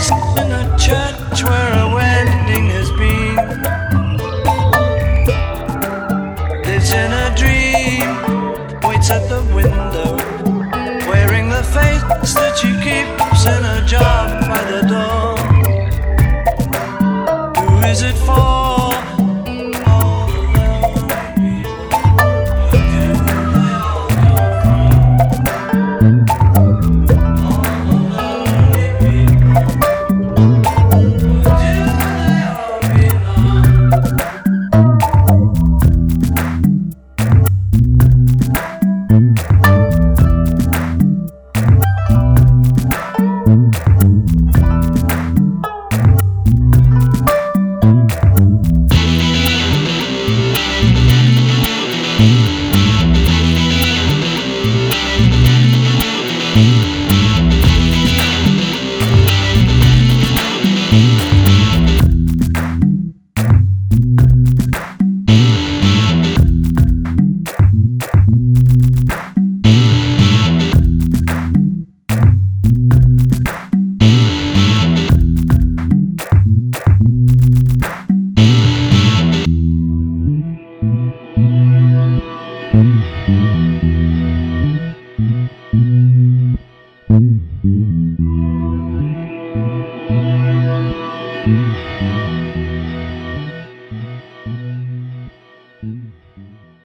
in a church where a wedding has been. Lives in a dream, waits at the window, wearing the face that she keeps in a jar by the door. Who is it for?